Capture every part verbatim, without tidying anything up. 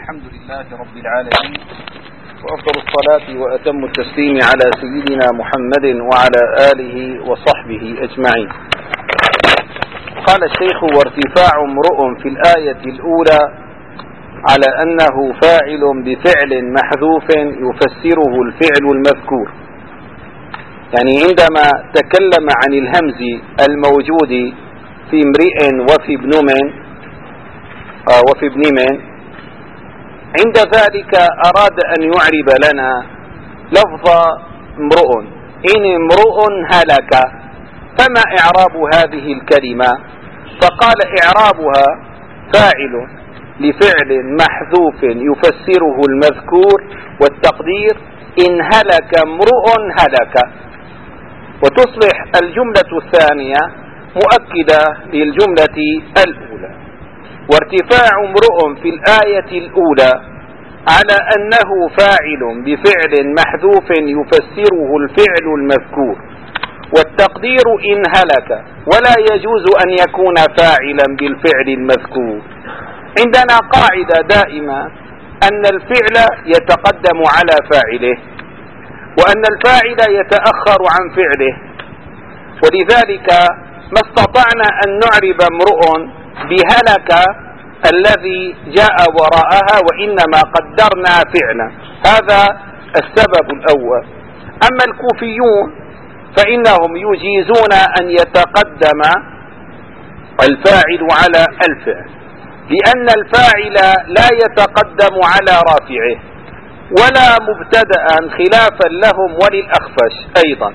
الحمد لله رب العالمين، وأفضل الصلاة وأتم التسليم على سيدنا محمد وعلى آله وصحبه أجمعين. قال الشيخ: وارتفاع امرؤ في الآية الأولى على أنه فاعل بفعل محذوف يفسره الفعل المذكور. يعني عندما تكلم عن الهمز الموجود في امرئ وفي ابن من آه وفي ابن من عند ذلك أراد أن يعرب لنا لفظ امرؤ. إن امرؤ هلك، فما إعراب هذه الكلمة؟ فقال: إعرابها فاعل لفعل محذوف يفسره المذكور، والتقدير إن هلك امرؤ هلك. وتصبح الجملة الثانية مؤكدة للجملة الأولى. وارتفاع امرؤ في الآية الأولى على أنه فاعل بفعل محذوف يفسره الفعل المذكور، والتقدير إن هلك، ولا يجوز أن يكون فاعلا بالفعل المذكور. عندنا قاعدة دائمة أن الفعل يتقدم على فاعله، وأن الفاعل يتأخر عن فعله، ولذلك ما استطعنا أن نعرب امرؤ بهلك الذي جاء وراءها، وإنما قدرنا فعلا. هذا السبب الأول. أما الكوفيون فإنهم يجيزون أن يتقدم الفاعل على الفعل، لأن الفاعل لا يتقدم على رافعه ولا مبتدأ، خلافا لهم وللأخفش أيضا.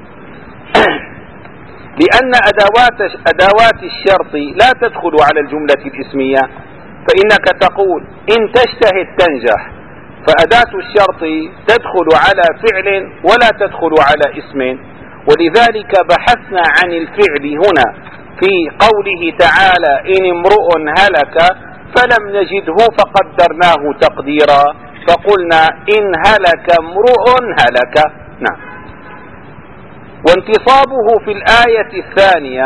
لأن أدوات, أدوات الشرط لا تدخل على الجملة الاسمية، فإنك تقول إن تجتهد تنجح، فأداة الشرط تدخل على فعل ولا تدخل على اسم. ولذلك بحثنا عن الفعل هنا في قوله تعالى إن امرؤ هلك، فلم نجده فقدرناه تقديرا، فقلنا إن هلك امرؤ هلك. نعم. وانتصابه في الآية الثانية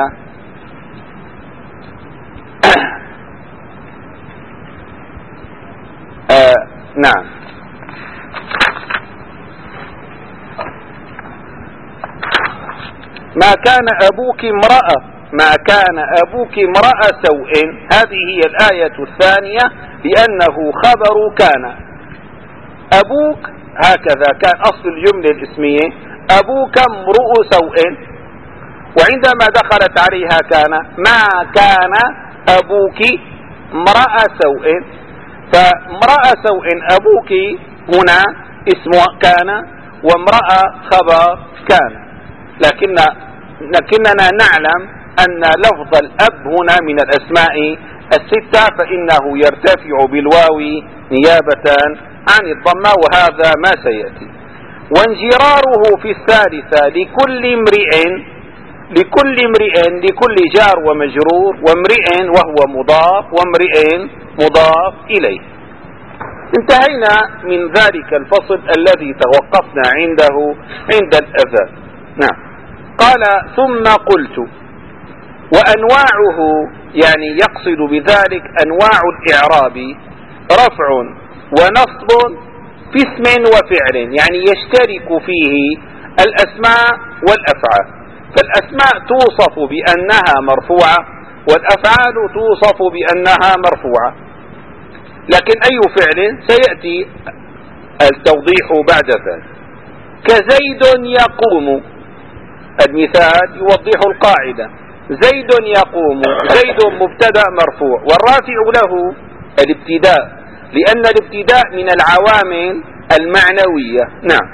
آه نعم ما كان أبوك امرأة ما كان أبوك امرأة سوء. هذه هي الآية الثانية، لأنه خبر كان. أبوك هكذا كان أصل الجملة الاسمية: أبوك امرؤ سوء. وعندما دخلت عليها كان: ما كان أبوك امرأة سوء. فامرأة سوء أبوك هنا اسم كان، وامرأة خبر كان. لكن لكننا نعلم أن لفظ الأب هنا من الأسماء الستة، فإنه يرتفع بالواو نيابة عن الضمة، وهذا ما سيأتي. وانجراره في الثالثة لكل امرئ لكل امرئ لكل جار ومجرور، وامرئ وهو مضاف، وامرئ مضاف إليه. انتهينا من ذلك الفصل الذي توقفنا عنده عند الأذان. نعم. قال: ثم قلت. وأنواعه، يعني يقصد بذلك أنواع الإعراب: رفع ونصب في اسم وفعل، يعني يشترك فيه الأسماء والأفعال. فالأسماء توصف بأنها مرفوعة، والأفعال توصف بأنها مرفوعة. لكن أي فعل سيأتي التوضيح بعد ذلك. كزيد يقوم، المثال يوضح القاعدة: زيد يقوم، زيد مبتدأ مرفوع، والرافع له الابتداء، لأن الابتداء من العوامل المعنوية. نعم.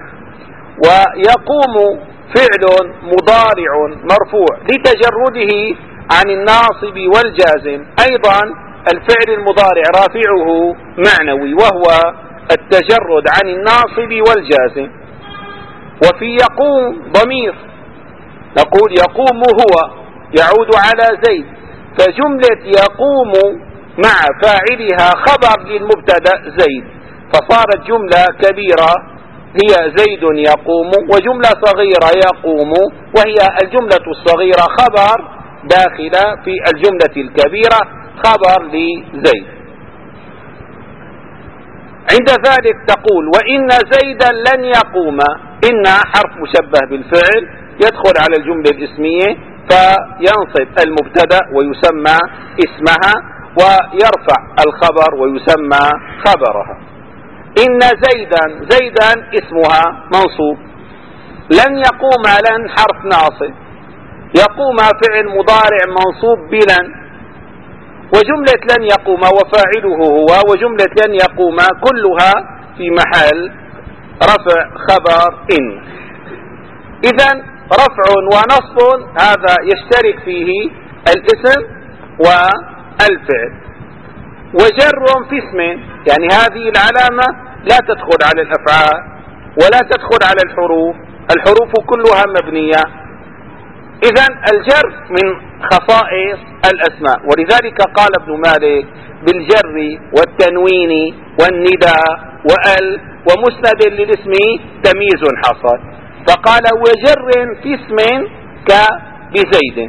ويقوم فعل مضارع مرفوع لتجرده عن الناصب والجازم. أيضا الفعل المضارع رافعه معنوي، وهو التجرد عن الناصب والجازم. وفي يقوم ضمير، نقول يقوم هو يعود على زيد، فجملة يقوم مع فاعلها خبر للمبتدأ زيد، فصارت جملة كبيرة هي زيد يقوم، وجملة صغيرة يقوم، وهي الجملة الصغيرة خبر داخلة في الجملة الكبيرة، خبر لزيد. عند ذلك تقول وإن زيدا لن يقوم، إن حرف مشبه بالفعل يدخل على الجملة الاسمية فينصب المبتدأ ويسمى اسمها، ويرفع الخبر ويسمى خبرها. إن زيدا، زيدا اسمها منصوب، لن يقوم لن حرف ناصب، يقوم فعل مضارع منصوب بلن، وجملة لن يقوم وفاعله هو، وجملة لن يقوم كلها في محل رفع خبر إن. إذن رفع ونصب هذا يشترك فيه الاسم والفعل، وجر في اسم، يعني هذه العلامة لا تدخل على الأفعال ولا تدخل على الحروف، الحروف كلها مبنية. إذن الجر من خصائص الأسماء، ولذلك قال ابن مالك بالجر والتنوين والنداء وال ومسند للاسم تمييز حصل، فقال وجر في اسم كبزيد،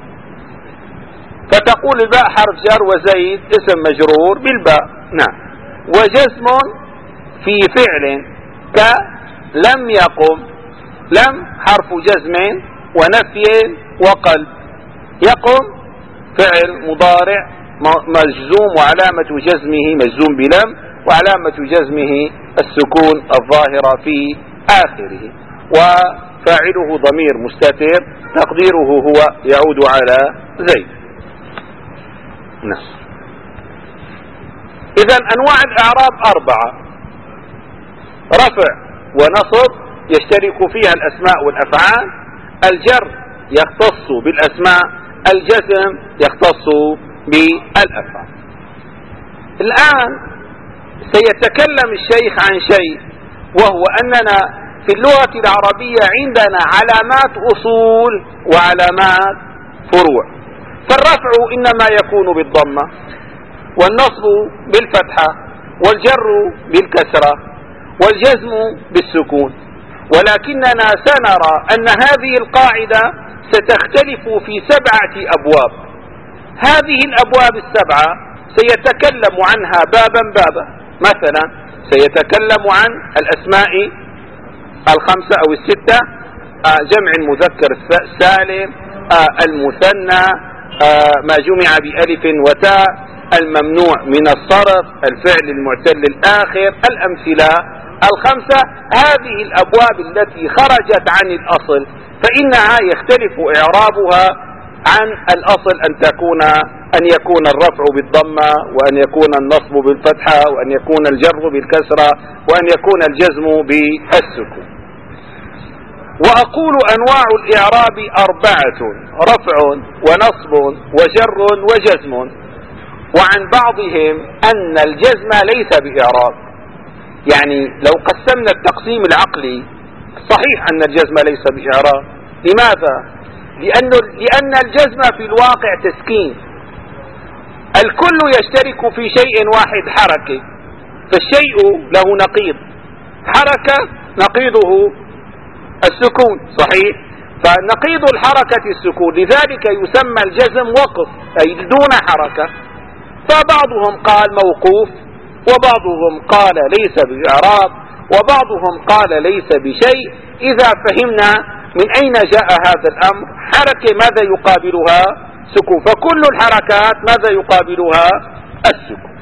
فتقول الباء حرف جر وزيد اسم مجرور بالباء، نعم. وجزم في فعل كلم يقم، لم حرف جزم ونفي وقلب، يقم فعل مضارع مجزوم وعلامة جزمه مجزوم بلم، وعلامة جزمه السكون الظاهرة في آخره، وفاعله ضمير مستتر تقديره هو يعود على زيد. نعم. إذن أنواع الإعراب أربعة: رفع ونصب يشترك فيها الأسماء والأفعال، الجر يختص بالأسماء، الجزم يختص بالأفعال. الآن سيتكلم الشيخ عن شيء، وهو أننا في اللغة العربية عندنا علامات أصول وعلامات فروع، فالرفع إنما يكون بالضمة، والنصب بالفتحة، والجر بالكسرة، والجزم بالسكون، ولكننا سنرى أن هذه القاعدة ستختلف في سبعة أبواب. هذه الأبواب السبعة سيتكلم عنها بابا بابا. مثلا سيتكلم عن الأسماء الخمسة أو الستة، جمع المذكر السالم، المثنى، ما جمع بألف وتاء، الممنوع من الصرف، الفعل المعتل الآخر، الأمثلة الخمسة. هذه الأبواب التي خرجت عن الأصل فإنها يختلف إعرابها عن الأصل، أن تكون أن يكون الرفع بالضمة، وأن يكون النصب بالفتحة، وأن يكون الجر بالكسرة، وأن يكون الجزم بالسكون. وأقول أنواع الإعراب أربعة: رفع ونصب وجر وجزم. وعن بعضهم أن الجزم ليس بإعراب، يعني لو قسمنا التقسيم العقلي صحيح أن الجزم ليس بإعراب. لماذا؟ لأنه لأن الجزم في الواقع تسكين، الكل يشترك في شيء واحد، حركة، فالشيء له نقيض، حركة نقيضه السكون، صحيح؟ فنقيض الحركة السكون، لذلك يسمى الجزم وقف، أي دون حركة. فبعضهم قال موقوف، وبعضهم قال ليس بإعراب، وبعضهم قال ليس بشيء. إذا فهمنا من أين جاء هذا الأمر، حركة ماذا يقابلها؟ سكون، فكل الحركات ماذا يقابلها؟ السكون.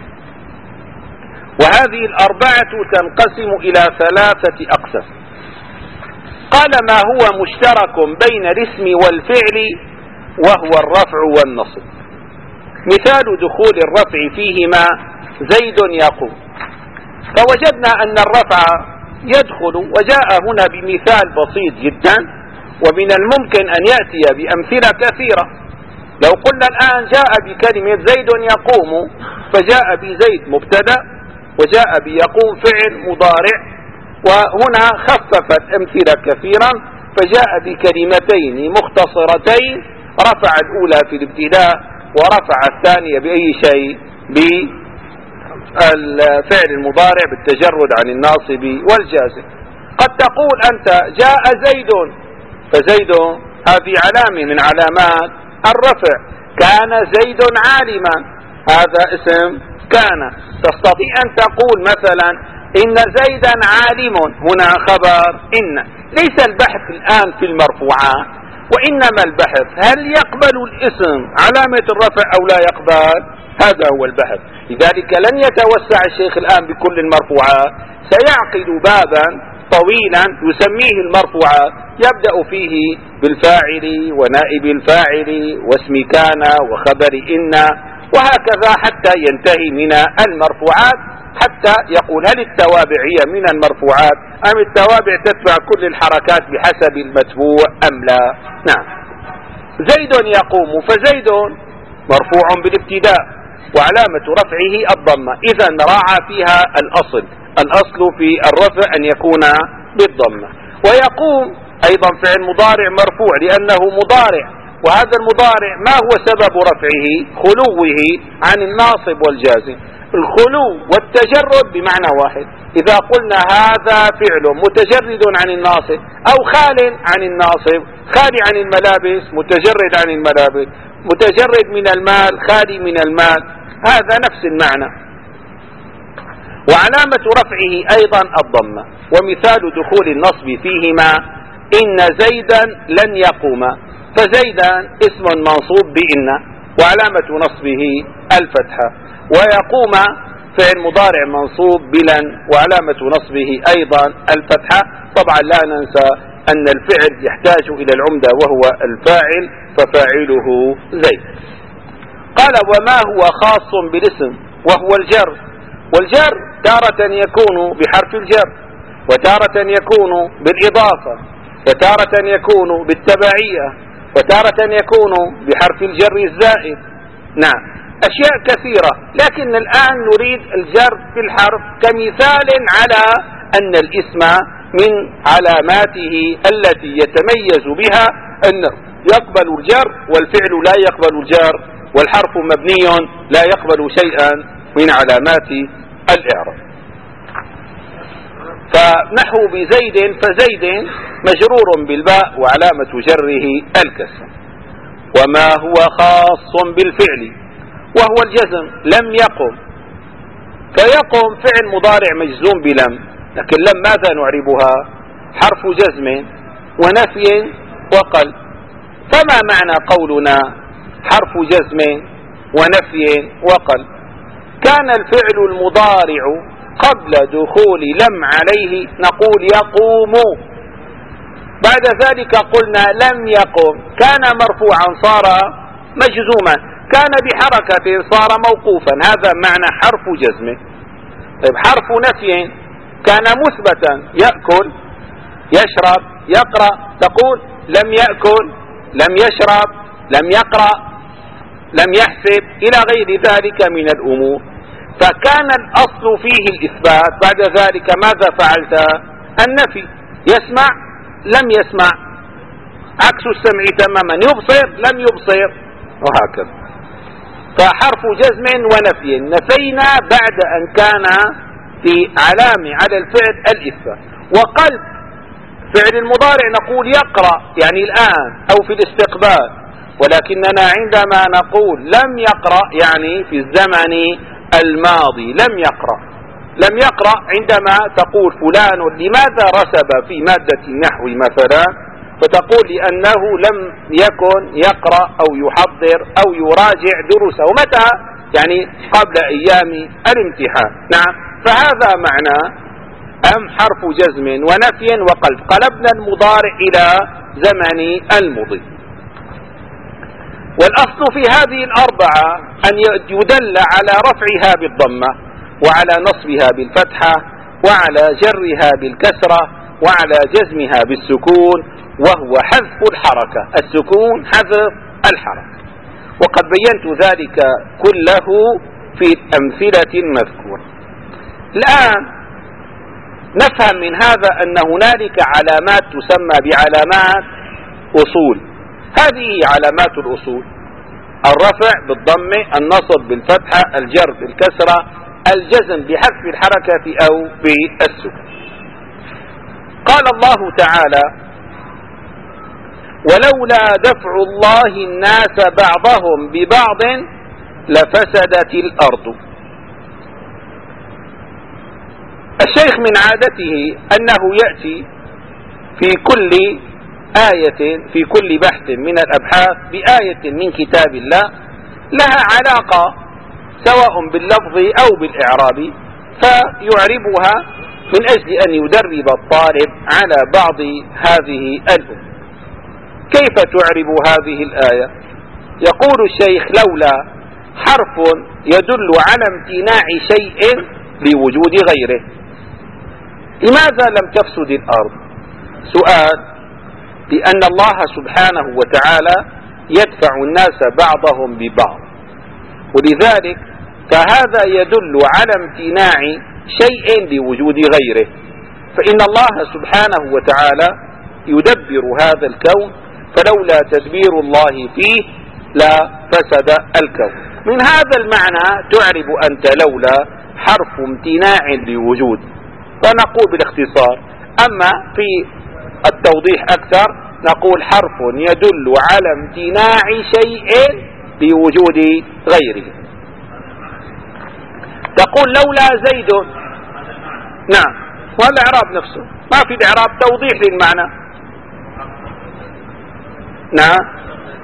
وهذه الأربعة تنقسم إلى ثلاثة أقسام. قال ما هو مشترك بين الاسم والفعل وهو الرفع والنصب. مثال دخول الرفع فيهما زيد يقوم، فوجدنا أن الرفع يدخل، وجاء هنا بمثال بسيط جدا، ومن الممكن أن يأتي بأمثلة كثيرة. لو قلنا الآن جاء بكلمة زيد يقوم، فجاء بزيد مبتدأ وجاء بيقوم فعل مضارع، وهنا خففت أمثلة كثيرا فجاء بكلمتين مختصرتين، رفع الأولى في الابتداء ورفع الثانية بأي شيء؟ بالفعل المضارع بالتجرد عن الناصب والجازم. قد تقول أنت جاء زيد، فزيد هذه علامة من علامات الرفع. كان زيد عالما، هذا اسم كان. تستطيع أن تقول مثلا إن زيدا عالم، هنا خبر إن. ليس البحث الآن في المرفوعات، وإنما البحث هل يقبل الاسم علامة الرفع أو لا يقبل، هذا هو البحث. لذلك لن يتوسع الشيخ الآن بكل المرفوعات، سيعقد بابا طويلا يسميه المرفوعات، يبدأ فيه بالفاعل ونائب الفاعل واسم كان وخبر إن، وهكذا حتى ينتهي من المرفوعات، حتى يقول هل التوابع هي من المرفوعات أم التوابع تتبع كل الحركات بحسب المتبوع أم لا. نعم. زيد يقوم، فزيد مرفوع بالابتداء وعلامة رفعه الضمة، إذا راعى فيها الأصل. الأصل في الرفع أن يكون بالضمة. ويقوم أيضا فعل مضارع مرفوع لأنه مضارع، وهذا المضارع ما هو سبب رفعه؟ خلوه عن الناصب والجازم. الخلو والتجرد بمعنى واحد. إذا قلنا هذا فعل متجرد عن الناصب أو خال عن الناصب، خالي عن الملابس متجرد عن الملابس، متجرد من المال خالي من المال، هذا نفس المعنى. وعلامة رفعه أيضا الضمة. ومثال دخول النصب فيهما إن زيدا لن يقوم، فزيدا اسم منصوب بإن وعلامة نصبه الفتحة، ويقوم فعل مضارع منصوب بلن وعلامة نصبه أيضا الفتحة. طبعا لا ننسى أن الفعل يحتاج إلى العمدة وهو الفاعل، ففاعله زيد. قال وما هو خاص بالاسم وهو الجر. والجر تارة يكون بحرف الجر، وتارة يكون بالإضافة، وتارة يكون بالتبعية، وتارة يكون بحرف الجر الزائد. نعم، أشياء كثيرة، لكن الآن نريد الجر في الحرف كمثال على أن الاسم من علاماته التي يتميز بها أنه يقبل الجر والفعل لا يقبل الجر، والحرف مبني لا يقبل شيئا من علامات الإعراب. فنحو بزيد، فزيد مجرور بالباء وعلامة جره الكسر. وما هو خاص بالفعل وهو الجزم، لم يقم. فيقم فعل مضارع مجزوم بلم، لكن لم ماذا نعربها؟ حرف جزم ونفي وقلب. فما معنى قولنا حرف جزم ونفي وقلب؟ كان الفعل المضارع قبل دخول لم عليه نقول يقوم، بعد ذلك قلنا لم يقم، كان مرفوعا صار مجزوما، كان بحركة صار موقوفا، هذا معنى حرف جزم. طيب حرف نفي كان مثبتا، يأكل يشرب يقرأ، تقول لم يأكل لم يشرب لم يقرأ لم يحسب إلى غير ذلك من الأمور. فكان الأصل فيه الإثبات، بعد ذلك ماذا فعلت؟ النفي. يسمع لم يسمع، عكس السمع تماما، يبصر لم يبصر، وهكذا. فحرف جزم ونفي، نفينا بعد أن كان في علامة على الفعل الإثبات. وقلب فعل المضارع نقول يقرأ يعني الآن أو في الاستقبال، ولكننا عندما نقول لم يقرأ يعني في الزمن الماضي لم يقرأ. لم يقرأ عندما تقول فلان لماذا رسب في مادة النحو مثلا، فتقول لأنه لم يكن يقرأ أو يحضر أو يراجع دروسه، متى؟ يعني قبل أيام الامتحان. نعم، فهذا معنى أم حرف جزم ونفي وقلب. قلبنا المضارع إلى زمن المضي. والأصل في هذه الأربعة أن يدل على رفعها بالضمة، وعلى نصبها بالفتحة، وعلى جرها بالكسرة، وعلى جزمها بالسكون، وهو حذف الحركة. السكون حذف الحركة، وقد بينت ذلك كله في الأمثلة المذكورة. الآن نفهم من هذا أن هنالك علامات تسمى بعلامات أصول. هذه علامات الأصول: الرفع بالضمة، النصب بالفتحة، الجر بالكسرة، الجزم بحذف الحركة أو بالسكون. قال الله تعالى: ولولا دفع الله الناس بعضهم ببعض لفسدت الأرض. الشيخ من عادته أنه يأتي في كل آية في كل بحث من الأبحاث بآية من كتاب الله لها علاقة سواء باللفظ أو بالإعراب فيعربها من أجل أن يدرب الطالب على بعض هذه الأمور. كيف تعرب هذه الآية؟ يقول الشيخ لولا حرف يدل على امتناع شيء لوجود غيره. لماذا لم تفسد الأرض؟ سؤال: لأن الله سبحانه وتعالى يدفع الناس بعضهم ببعض، ولذلك فهذا يدل على امتناع شيء لوجود غيره، فإن الله سبحانه وتعالى يدبر هذا الكون، فلولا تدبير الله فيه لا فسد الكون. من هذا المعنى تعرب أنت لولا حرف امتناع لوجود، فنقول بالاختصار. أما في التوضيح أكثر نقول حرف يدل على امتناع شيء لوجود غيره. تقول لولا زيد، نعم، والإعراب نفسه ما في الإعراب توضيح للمعنى. نعم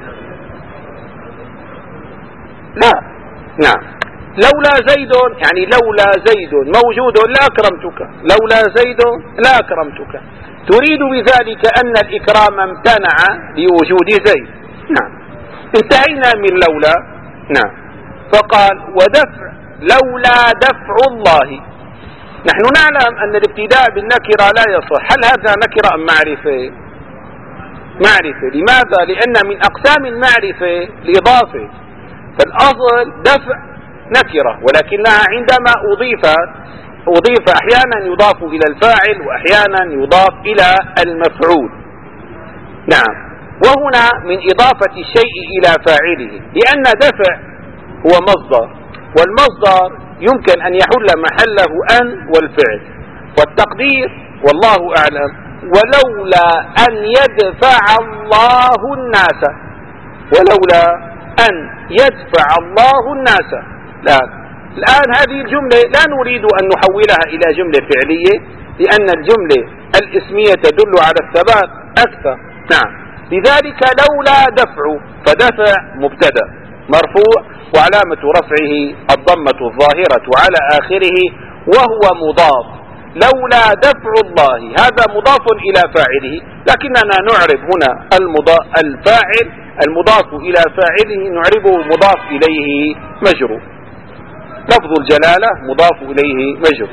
لا نعم لولا زيد يعني لولا زيد موجود لأكرمتك، لولا زيد لأكرمتك، تريد بذلك أن الإكرام امتنع لوجود زيد. نعم، انتهينا من لولا. نعم، فقال ودفع لولا دفع الله. نحن نعلم أن الابتداء بالنكرة لا يصح. هل هذا نكرة أم معرفة؟ معرفة. لماذا؟ لأن من أقسام المعرفة الإضافة، فالأصل دفع نكرة، ولكنها عندما أضيفت أضيف أحيانا يضاف إلى الفاعل وأحيانا يضاف إلى المفعول. نعم، وهنا من إضافة الشيء إلى فاعله، لأن دفع هو مصدر، والمصدر يمكن أن يحل محله أن والفعل، والتقدير والله أعلم ولولا أن يدفع الله الناس، ولولا أن يدفع الله الناس. لا، الآن هذه الجملة لا نريد أن نحولها إلى جملة فعلية، لأن الجملة الاسمية تدل على الثبات أكثر. نعم، لذلك لولا دفع، فدفع مبتدأ مرفوع وعلامة رفعه الضمة الظاهرة على آخره وهو مضاف. لولا دفع الله هذا مضاف إلى فاعله، لكننا نعرب هنا الفاعل المضاف إلى فاعله نعربه مضاف إليه مجرور، لفظ الجلالة مضاف إليه مجرور.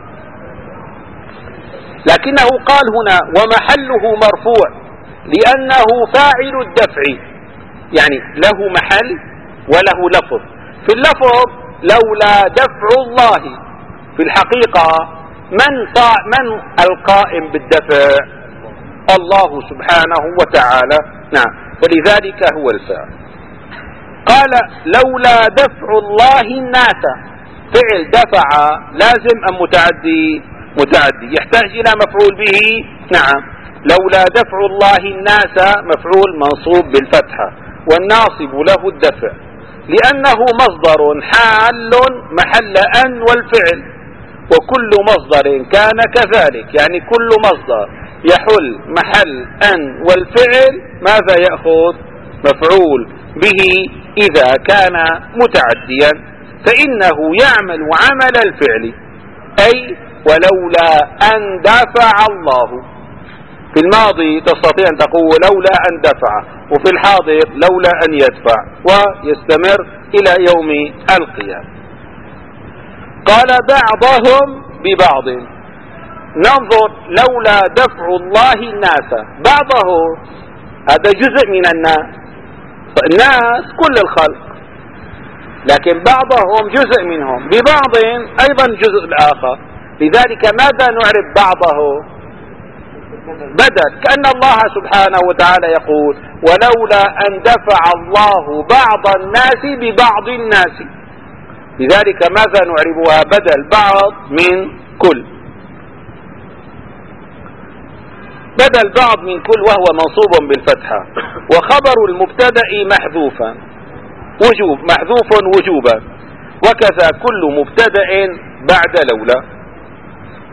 لكنه قال هنا ومحله مرفوع لأنه فاعل الدفع، يعني له محل وله لفظ. في اللفظ لولا دفع الله، في الحقيقة من من القائم بالدفع؟ الله سبحانه وتعالى. نعم، فلذلك هو الفاعل. قال لولا دفع الله الناس، فعل دفع لازم أم متعدي؟ متعدي، يحتاج إلى مفعول به. نعم، لولا دفع الله الناس مفعول منصوب بالفتحة، والناصب له الدفع لأنه مصدر حال محل أن والفعل، وكل مصدر كان كذلك، يعني كل مصدر يحل محل أن والفعل ماذا يأخذ؟ مفعول به إذا كان متعديا، فإنه يعمل عمل الفعل، أي ولولا أن دفع الله. في الماضي تستطيع أن تقول لولا أن دفع، وفي الحاضر لولا أن يدفع، ويستمر إلى يوم القيامة. قال بعضهم ببعض، ننظر لولا دفع الله الناس، بعضه هذا جزء من الناس، فالناس كل الخلق، لكن بعضهم جزء منهم، ببعض أيضا جزء الآخر. لذلك ماذا نعرف بعضه؟ بدل، كأن الله سبحانه وتعالى يقول ولولا أن دفع الله بعض الناس ببعض الناس، لذلك ماذا نعربها؟ بدل بعض من كل، بدل بعض من كل وهو منصوب بالفتحة، وخبر المبتدأ محذوفا وجوب محذوف وجوبا، وكذا كل مبتدأ بعد لولا.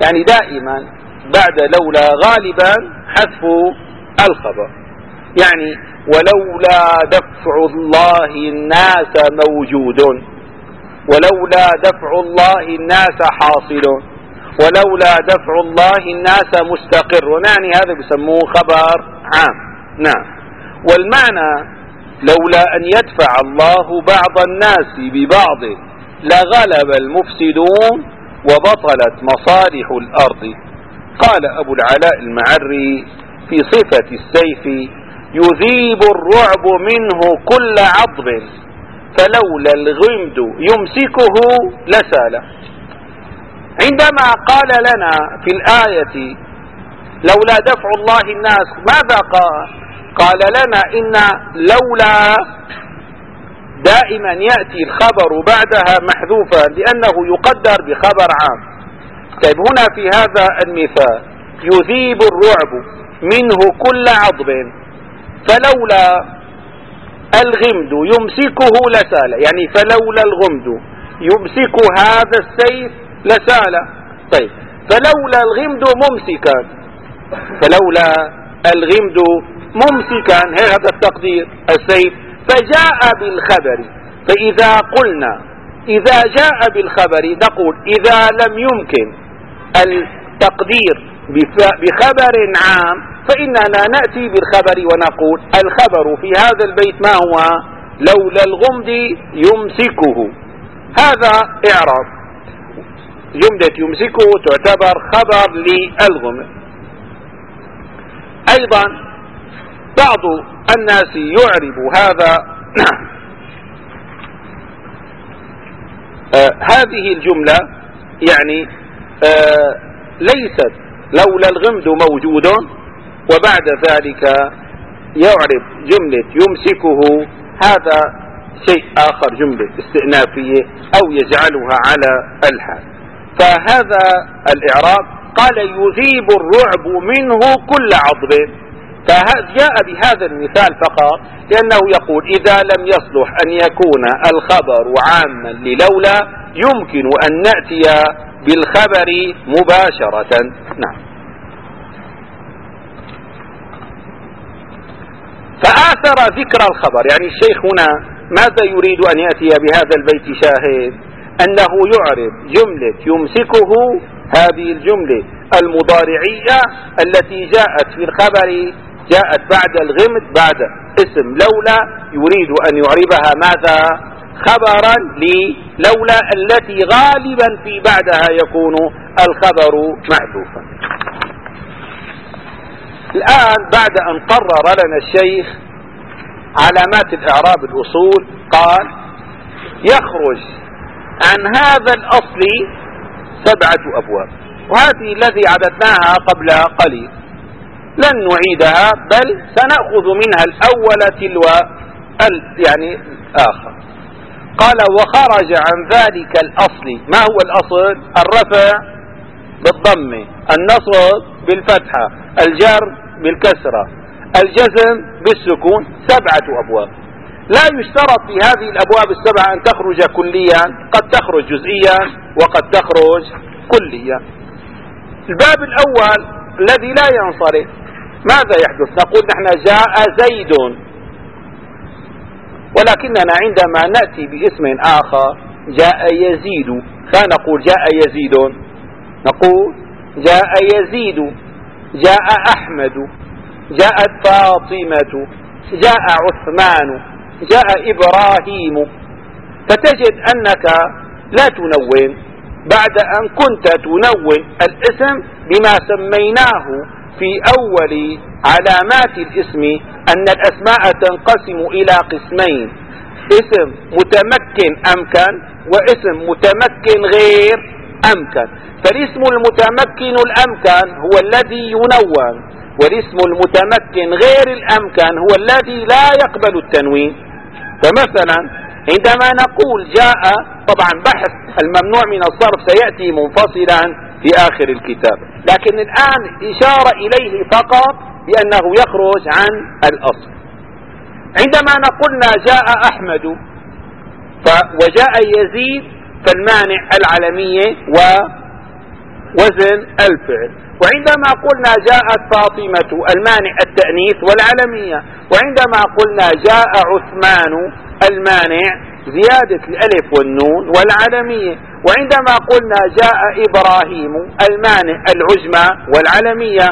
يعني دائما بعد لولا غالبا حذف الخبر. يعني ولولا دفع الله الناس موجود، ولولا دفع الله الناس حاصل، ولولا دفع الله الناس مستقر، يعني هذا بسموه خبر عام. نعم. والمعنى لولا أن يدفع الله بعض الناس ببعض لغلب المفسدون وبطلت مصالح الأرض. قال أبو العلاء المعري في صفة السيف: يذيب الرعب منه كل عضب، فلولا الغمد يمسكه لسال. عندما قال لنا في الآية لولا دفع الله الناس، ماذا قال؟ قال لنا إن لولا دائما يأتي الخبر بعدها محذوفا لأنه يقدر بخبر عام. طيب هنا في هذا المثال يذيب الرعب منه كل عضب، فلولا الغمد يمسكه لسال، يعني فلولا الغمد يمسك هذا السيف لسال. طيب فلولا الغمد ممسكا، فلولا الغمد ممسكا، هذا التقدير السيف، فجاء بالخبر. فإذا قلنا إذا جاء بالخبر نقول إذا لم يمكن التقدير بخبر عام فإننا نأتي بالخبر ونقول الخبر في هذا البيت ما هو؟ لولا الغمد يمسكه. هذا إعراب، جملة يمسكه تعتبر خبر للغمد. أيضا بعض الناس يعرب هذا آه هذه الجملة، يعني آه ليست لولا الغمد موجود وبعد ذلك يعرب جملة يمسكه، هذا شيء آخر، جملة استئنافية أو يجعلها على الحال. فهذا الإعراب قال يذيب الرعب منه كل عضب، فجاء بهذا المثال فقط لأنه يقول إذا لم يصلح أن يكون الخبر عاما للولا يمكن أن نأتي بالخبر مباشرة. نعم. فآثر ذكر الخبر، يعني الشيخ هنا ماذا يريد أن يأتي بهذا البيت؟ شاهد أنه يعرب جملة يمسكه، هذه الجملة المضارعية التي جاءت في الخبر جاءت بعد الغمد بعد اسم لولا، يريد أن يعربها ماذا؟ خبرا للولا التي غالبا في بعدها يكون الخبر محذوفا. الآن بعد أن قرر لنا الشيخ علامات الإعراب الأصول قال يخرج عن هذا الأصل سبعة أبواب، وهذه الذي عددناها قبل قليل لن نعيدها بل سنأخذ منها الأول تلو يعني الآخر. قال وخرج عن ذلك الأصل، ما هو الأصل؟ الرفع بالضمة، النصب بالفتحة، الجر بالكسرة، الجزم بالسكون، سبعة أبواب. لا يشترط في هذه الأبواب السبعة أن تخرج كليا، قد تخرج جزئيا وقد تخرج كليا. الباب الأول الذي لا ينصرف ماذا يحدث؟ نقول نحن جاء زيد، ولكننا عندما نأتي باسم آخر جاء يزيد فنقول جاء يزيد، نقول جاء يزيد، جاء أحمد، جاءت فاطمة، جاء عثمان، جاء إبراهيم. فتجد أنك لا تنون بعد أن كنت تنون الاسم بما سميناه في أول علامات الاسم أن الأسماء تنقسم إلى قسمين: اسم متمكن أمكن واسم متمكن غير أمكن. فالاسم المتمكن الأمكن هو الذي ينون، والاسم المتمكن غير الأمكن هو الذي لا يقبل التنوين. فمثلا عندما نقول جاء، طبعا بحث الممنوع من الصرف سيأتي منفصلا في آخر الكتاب، لكن الآن إشارة إليه فقط بأنه يخرج عن الأصل. عندما نقولنا جاء أحمد وجاء يزيد فالمانع العلمية وزن الفعل. وعندما قلنا جاءت فاطمة المانع التأنيث والعلمية، وعندما قلنا جاء عثمان المانع زيادة الألف والنون والعلمية، وعندما قلنا جاء إبراهيم المانع العجمة والعلمية،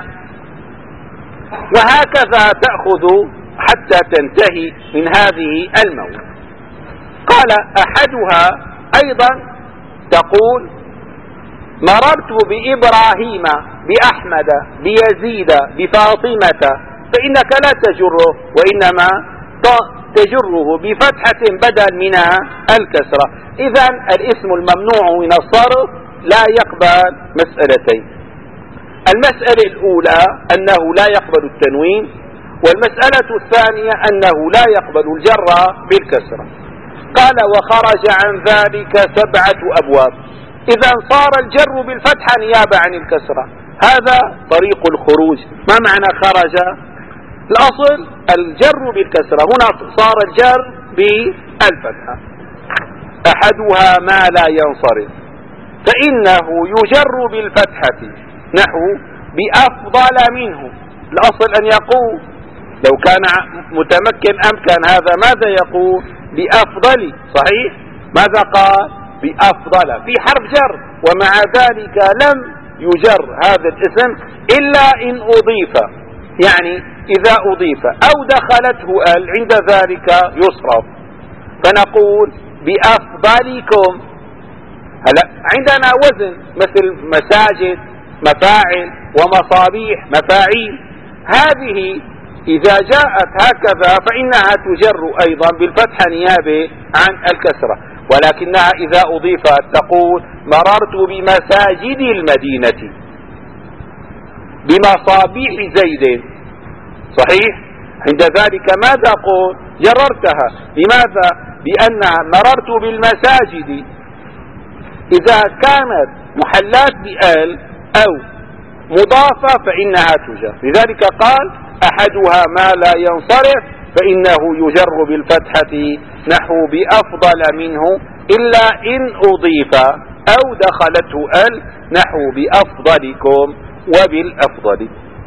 وهكذا تأخذ حتى تنتهي من هذه المواد. قال أحدها أيضا تقول مررت بإبراهيم بأحمد بيزيد بفاطمة، فإنك لا تجره، وإنما تجره بفتحة بدل من الكسرة. إذا الاسم الممنوع من الصرف لا يقبل مسألتين: المسألة الأولى أنه لا يقبل التنوين، والمسألة الثانية أنه لا يقبل الجر بالكسرة. قال وخرج عن ذلك سبعة أبواب. إذا صار الجر بالفتحة نيابة عن الكسرة، هذا طريق الخروج. ما معنى خرج؟ الأصل الجر بالكسرة، هنا صار الجر بالفتحة. أحدها ما لا ينصرف فإنه يجر بالفتحة نحو بأفضل منه. الأصل أن يقول لو كان متمكن أمكن هذا ماذا يقول؟ بأفضل، صحيح؟ ماذا قال؟ بأفضل في حرف جر، ومع ذلك لم يجر هذا الاسم إلا إن أضيف، يعني إذا أضيف أو دخلته ال عند ذلك يصرف، فنقول بأفضلكم. هلا عندنا وزن مثل مساجد مفاعل ومصابيح مفاعيل، هذه إذا جاءت هكذا فإنها تجر أيضا بالفتحة نيابة عن الكسرة، ولكنها إذا أضيفت تقول مررت بمساجد المدينة بمصابيح زيد، صحيح؟ عند ذلك ماذا قول؟ جررتها. لماذا؟ لأنها مررت بالمساجد إذا كانت محلات بآل أو مضافة فإنها تجر. لذلك قال أحدها ما لا ينصرف فإنه يجر بالفتحة نحو بأفضل منه إلا إن أضيف أو دخلته ال نحو بأفضلكم وبالأفضل.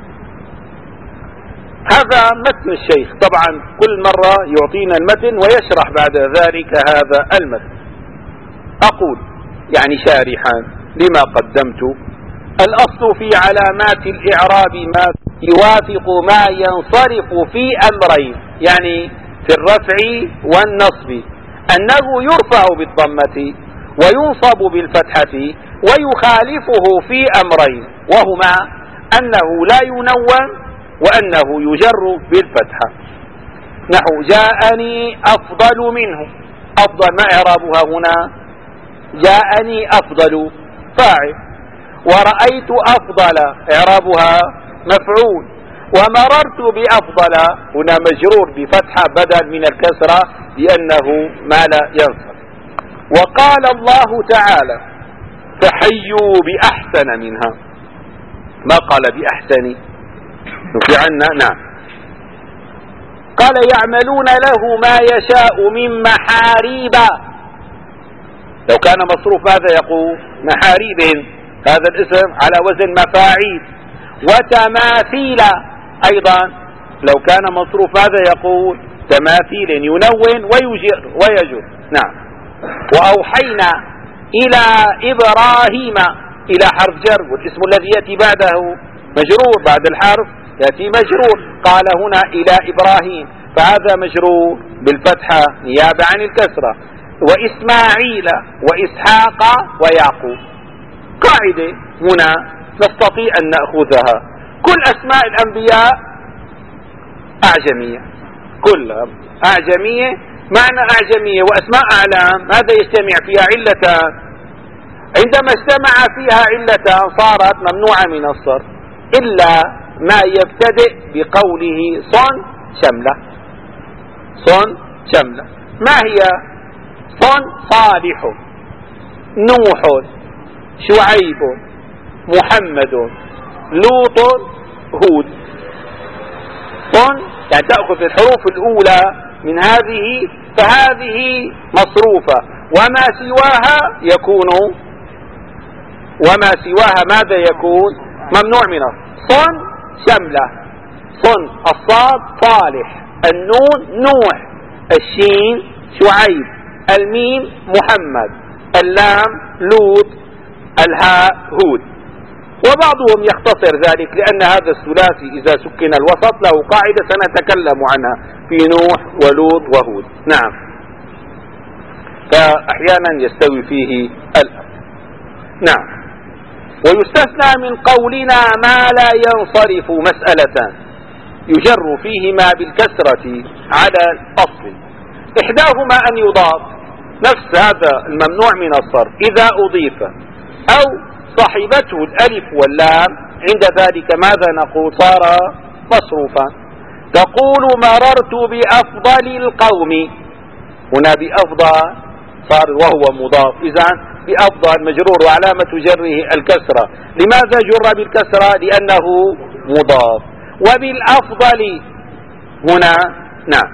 هذا متن الشيخ، طبعا كل مرة يعطينا المتن ويشرح بعد ذلك هذا المتن. أقول يعني شارحا لما قدمت: الأصل في علامات الإعراب ما يوافق ما ينصرف في أمرين، يعني في الرفع والنصب، أنه يرفع بالضمة وينصب بالفتحة، ويخالفه في أمرين وهما أنه لا ينون وأنه يجر بالفتحة. نحو جاءني أفضل منه، أفضل ما إعرابها هنا؟ جاءني أفضل فاعل، ورأيت أفضل إعرابها مفعول، ومررت بأفضل هنا مجرور بفتحة بدل من الكسرة لأنه ما لا ينصرف. وقال الله تعالى فحيوا بأحسن منها، ما قال بأحسن في عنا، نعم قال يعملون له ما يشاء من محاريب. لو كان مصروف ماذا يقول؟ محاريب، هذا الاسم على وزن مفاعيل. وتماثيل أيضا لو كان مصروف ماذا يقول؟ تماثيل، ينون ويجر ويجر. نعم. وأوحينا إلى إبراهيم، إلى حرف جر، والاسم الذي يأتي بعده مجرور، بعد الحرف يأتي مجرور. قال هنا إلى إبراهيم، فهذا مجرور بالفتحة نيابة عن الكسرة. وإسماعيل وإسحاق ويعقوب. قاعدة هنا نستطيع أن نأخذها: كل أسماء الأنبياء أعجمية، كلها أعجمية، معنى أعجمية وأسماء أعلام، هذا يجتمع فيها علتان، عندما اجتمع فيها علتان صارت ممنوعة من الصرف إلا ما يبتدئ بقوله صن شملة. صن شملة ما هي؟ صن صالح، نوح، شعيب، محمد، لوط، هود. صن يعني تأخذ الحروف الأولى من هذه فهذه مصروفة، وما سواها يكون وما سواها ماذا يكون؟ ممنوع من صن شملة، صن الصاد صالح، النون نوح، الشين شعيب، الميم محمد، اللام لوط، الهاء هود. وبعضهم يختصر ذلك لأن هذا الثلاثي إذا سكن الوسط له قاعدة سنتكلم عنها في نوح ولوط وهود. نعم، فأحيانا يستوي فيه الأب. نعم. ويستثنى من قولنا ما لا ينصرف مسألتان يجر فيهما بالكسرة على الأصل، إحداهما أن يضاف نفس هذا الممنوع من الصرف إذا أضيف أو صاحبته الألف واللام، عند ذلك ماذا نقول؟ صار مصروفا. تقول مررت بأفضل القوم، هنا بأفضل صار وهو مضاف، إذن بأفضل مجرور وعلامة جره الكسرة. لماذا جر بالكسرة؟ لأنه مضاف. وبالأفضل هنا نعم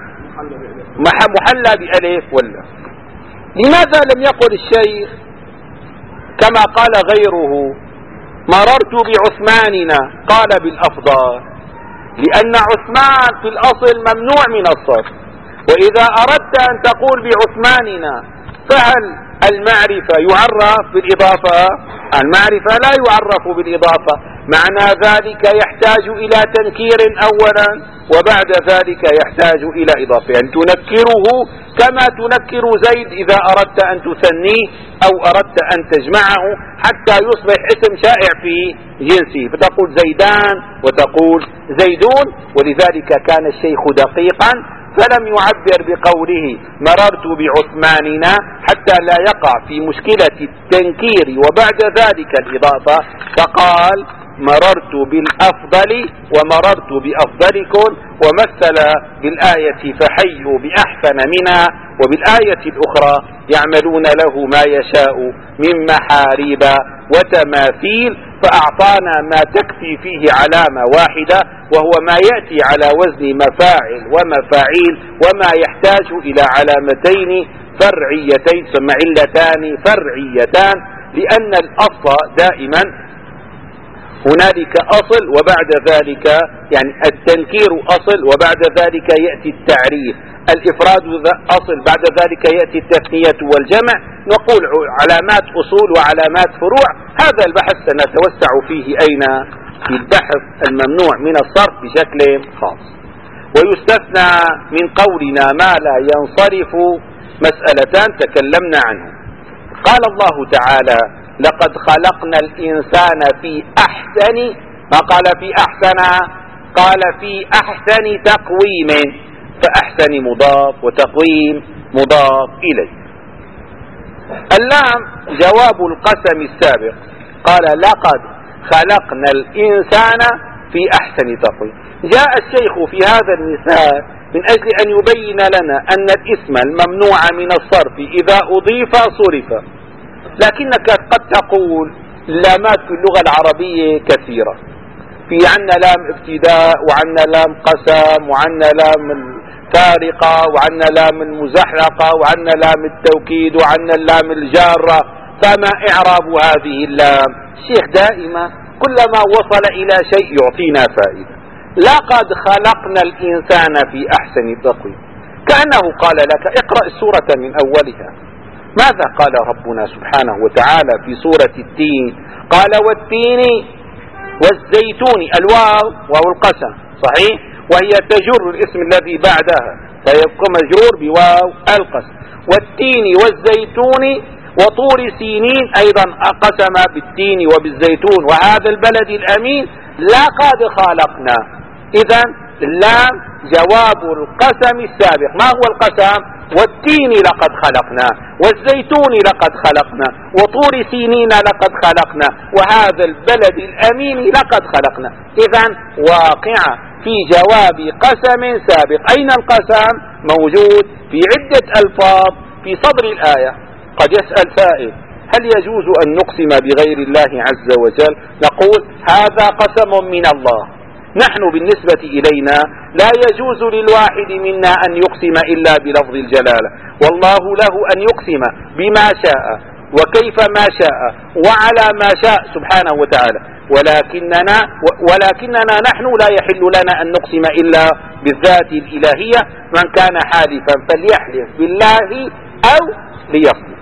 محلى بألف ولا. لماذا لم يقل الشيخ كما قال غيره مررت بعثماننا، قال بالأفضل؟ لأن عثمان في الأصل ممنوع من الصرف، وإذا أردت أن تقول بعثماننا فهل المعرفة يعرف بالإضافة؟ المعرفة لا يعرف بالإضافة، معنى ذلك يحتاج إلى تنكير أولا وبعد ذلك يحتاج إلى إضافة، يعني تنكره كما تنكر زيد إذا أردت أن تثنيه أو أردت أن تجمعه حتى يصبح اسم شائع في جنسه، فتقول زيدان وتقول زيدون. ولذلك كان الشيخ دقيقا فلم يعبر بقوله مررت بعثماننا حتى لا يقع في مشكلة التنكير وبعد ذلك الإضافة، فقال مررت بالأفضل ومررت بأفضلكم، ومثل بالآية فحيوا بأحسن منها، وبالآية الأخرى يعملون له ما يشاء من محاريب وتماثيل، فأعطانا ما تكفي فيه علامة واحدة وهو ما يأتي على وزن مفاعل ومفاعيل، وما يحتاج إلى علامتين فرعيتين ثم علتان فرعيتان، لأن الأصل دائما هنالك أصل وبعد ذلك يعني التنكير أصل وبعد ذلك يأتي التعريف، الإفراد أصل بعد ذلك يأتي التثنية والجمع، نقول علامات أصول وعلامات فروع. هذا البحث سنتوسع فيه أين؟ في البحث الممنوع من الصرف بشكل خاص. ويستثنى من قولنا ما لا ينصرف مسألتان تكلمنا عنه. قال الله تعالى لقد خلقنا الإنسان في أحسن، ما قال في أحسن، قال في أحسن تقويم، فأحسن مضاف وتقويم مضاف إليه. اللام جواب القسم السابق، قال لقد خلقنا الإنسان في أحسن تقويم. جاء الشيخ في هذا المثال من أجل أن يبين لنا أن الاسم الممنوع من الصرف إذا أضيف صرف، لكنك قد تقول اللامات في اللغة العربية كثيرة، في عنا لام ابتداء وعنا لام قسم وعنا لام فارقة وعنا لام المزحلقة وعنا لام التوكيد وعنا اللام الجارة، فما إعراب هذه اللام؟ الشيخ دائما كلما وصل إلى شيء يعطينا فائدة. لقد خلقنا الإنسان في أحسن تقويم، كأنه قال لك اقرأ السورة من أولها. ماذا قال ربنا سبحانه وتعالى في سورة التين؟ قال والتين والزيتون، الواو واو القسم صحيح، وهي تجر الاسم الذي بعدها فيبقى مجرور بواو القسم. والتين والزيتون وطور سينين، أيضا قسم بالتين وبالزيتون وهذا البلد الأمين لقد خلقنا. إذن اللام جواب القسم السابق. ما هو القسم؟ والتين لقد خلقنا، والزيتون لقد خلقنا، وطور سينين لقد خلقنا، وهذا البلد الأمين لقد خلقنا. إذن واقع في جواب قسم سابق. أين القسم؟ موجود في عدة ألفاظ في صدر الآية. قد يسأل سائل هل يجوز أن نقسم بغير الله عز وجل؟ نقول هذا قسم من الله، نحن بالنسبة إلينا لا يجوز للواحد منا أن يقسم إلا بلفظ الجلالة، والله له أن يقسم بما شاء وكيف ما شاء وعلى ما شاء سبحانه وتعالى، ولكننا ولكننا نحن لا يحل لنا أن نقسم إلا بالذات الإلهية. من كان حالفا فليحلف بالله أو ليصمت.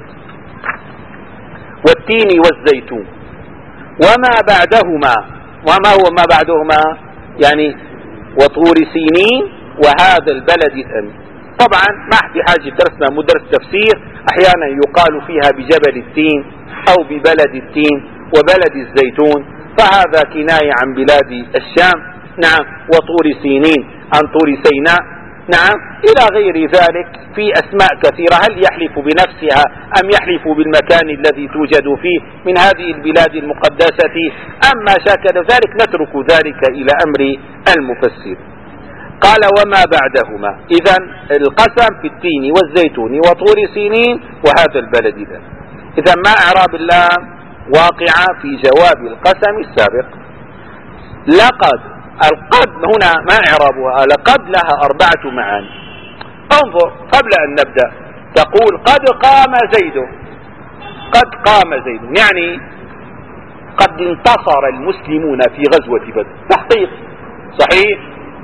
والتين والزيتون وما بعدهما. وما هو ما بعدهما؟ يعني وطور سينين وهذا البلد الأمين. طبعا ما احتاج درسنا مدرس تفسير، أحيانا يقال فيها بجبل التين أو ببلد التين وبلد الزيتون، فهذا كناية عن بلاد الشام. نعم. وطور سينين عن طور سيناء. نعم. إلى غير ذلك في أسماء كثيرة. هل يحلف بنفسها أم يحلف بالمكان الذي توجد فيه من هذه البلاد المقدسة أم ما شاكل ذلك؟ نترك ذلك إلى أمر المفسر. قال وما بعدهما. إذن القسم في التين والزيتون وطور سينين وهذا البلد. إذن إذن ما إعراب اللام؟ واقعة في جواب القسم السابق. لقد. القد هنا ما إعرابها؟ لقد لها أربعة معاني. انظر قبل أن نبدأ تقول قد قام زيد. قد قام زيد يعني قد انتصر المسلمون في غزوة بدر. تحقيق صحيح.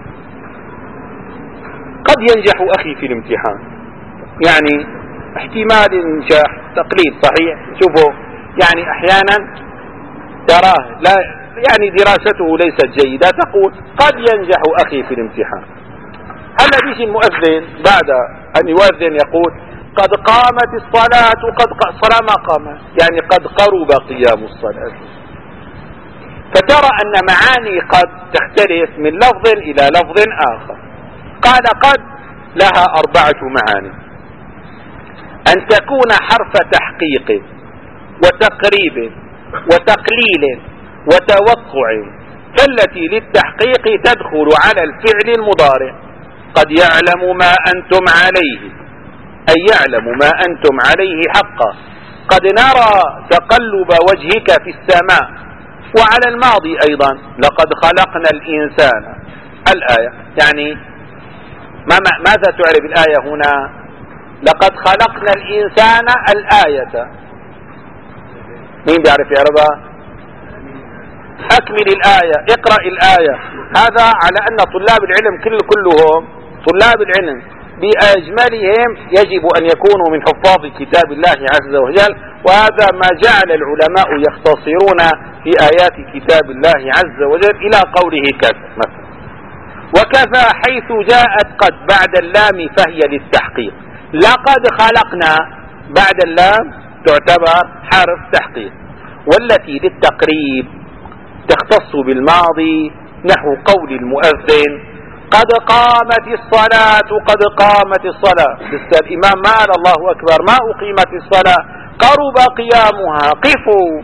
قد ينجح أخي في الامتحان، يعني احتمال النجاح تقليل. صحيح. شوفوا يعني أحيانا تراه لا يعني دراسته ليست جيدة، تقول قد ينجح أخي في الامتحان. هلا بيجي المؤذن بعد أن يؤذن يقول قد قامت الصلاة. قد الصلاة ما قامت، يعني قد قرب قيام الصلاة. فترى أن معاني قد تختلف من لفظ إلى لفظ آخر. قال قد لها أربعة معاني: أن تكون حرف تحقيق وتقريب وتقليل وتوقع، فالتي للتحقيق تدخل على الفعل المضارع. قد يعلم ما أنتم عليه، أي يعلم ما أنتم عليه حقا. قد نرى تقلب وجهك في السماء. وعلى الماضي أيضا لقد خلقنا الإنسان الآية. يعني ماذا تعرف الآية هنا؟ لقد خلقنا الإنسان الآية. مين بيعرف يعرفها؟ أكمل الآية، اقرأ الآية. هذا على أن طلاب العلم كل كلهم طلاب العلم بأجملهم يجب أن يكونوا من حفاظ كتاب الله عز وجل، وهذا ما جعل العلماء يختصرون في آيات كتاب الله عز وجل إلى قوله كذا مثلا. وكفى حيث جاءت قد بعد اللام فهي للتحقيق. لقد خلقنا بعد اللام تعتبر حرف تحقيق. والتي للتقريب تختص بالماضي نحو قول المؤذن قد قامت الصلاة. قد قامت الصلاة. لسه الإمام ما قال الله أكبر، ما أقيمت الصلاة، قرب قيامها. قفوا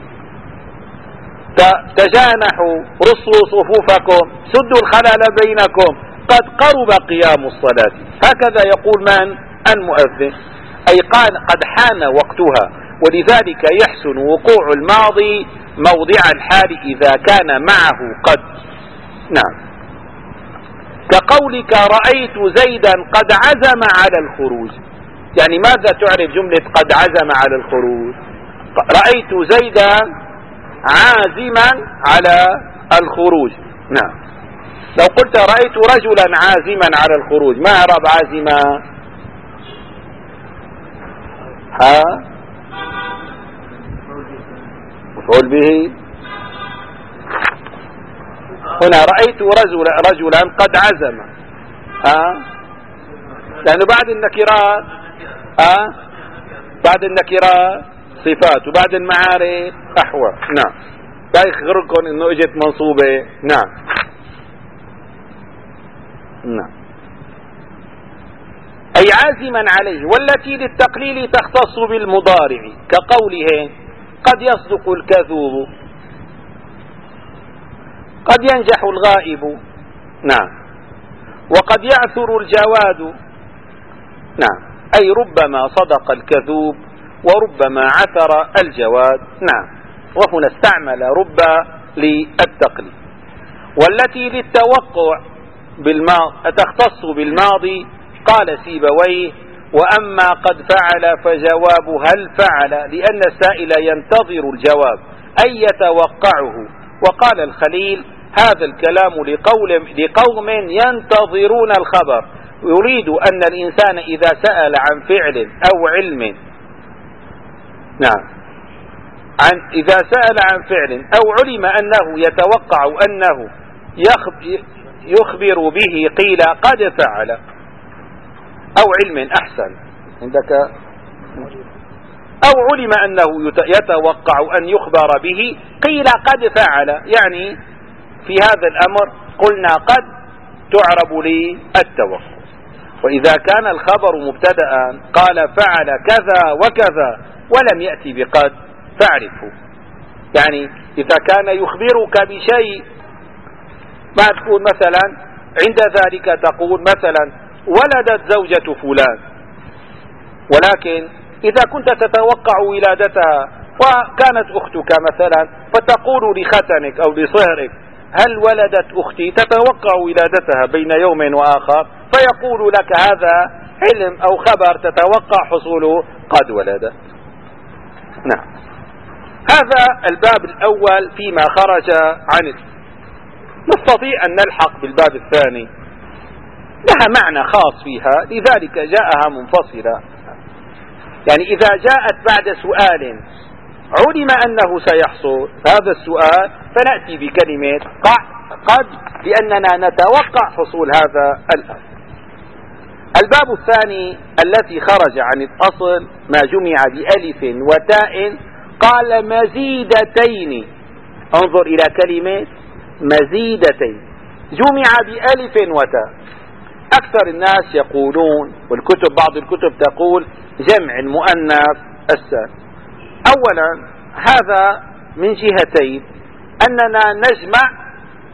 تجانحوا رصوا صفوفكم سدوا الخلل بينكم قد قرب قيام الصلاة. هكذا يقول من؟ المؤذن. أي قال قد حان وقتها. ولذلك يحسن وقوع الماضي موضع الحال إذا كان معه قد. نعم. كقولك رأيت زيدا قد عزم على الخروج. يعني ماذا تعرف جملة قد عزم على الخروج؟ رأيت زيدا عازما على الخروج. نعم. لو قلت رأيت رجلا عازما على الخروج، ما أعرب عازما؟ ها؟ مفعول به. هنا رأيت رجلا رجلا قد عزم. ها؟ لأنه بعد النكرات ها؟ بعد النكرات صفات وبعد المعارف أحوال. نعم. لا يخبركم إنه إجت منصوبة. نعم. نعم. أي عازما عليه. والتي للتقليل تختص بالمضارع كقوله قد يصدق الكذوب، قد ينجح الغائب. نعم. وقد يعثر الجواد. نعم. أي ربما صدق الكذوب وربما عثر الجواد. نعم. وهنا استعمل رب للتقليد. والتي للتوقع بالماضي تختص بالماضي. قال سيبويه وأما قد فعل فجواب هل فعل، لأن السائل ينتظر الجواب أي يتوقعه. وقال الخليل هذا الكلام لقول لقوم ينتظرون الخبر، يريد أن الإنسان إذا سأل عن فعل أو علم نعم عن إذا سأل عن فعل أو علم أنه يتوقع أنه يخبر به قيل قد فعل، أو علم أحسن عندك أو علم أنه يتوقع أن يخبر به قيل قد فعل، يعني في هذا الأمر قلنا قد تعرب للتوقع. وإذا كان الخبر مبتدأ قال فعل كذا وكذا ولم يأتي بقد فاعرفه، يعني إذا كان يخبرك بشيء ما تقول مثلا عند ذلك تقول مثلا ولدت زوجة فلان، ولكن إذا كنت تتوقع ولادتها وكانت أختك مثلا فتقول لختنك أو لصهرك هل ولدت أختي، تتوقع ولادتها بين يوم وآخر، فيقول لك هذا علم أو خبر تتوقع حصوله قد ولدت. نعم، هذا الباب الأول فيما خرج عنه. نستطيع أن نلحق بالباب الثاني، لها معنى خاص فيها لذلك جاءها منفصلة. يعني إذا جاءت بعد سؤال علم أنه سيحصل هذا السؤال فنأتي بكلمة قد لأننا نتوقع حصول هذا الأمر. الباب الثاني التي خرج عن الأصل ما جمع بألف وتاء قال مزيدتين. انظر إلى كلمة مزيدتين جمع بألف وتاء. أكثر الناس يقولون والكتب بعض الكتب تقول جمع المؤنث السالم. أولا هذا من جهتين، أننا نجمع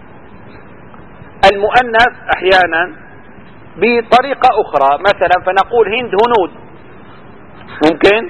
المؤنث أحيانا بطريقة أخرى، مثلا فنقول هند هنود ممكن،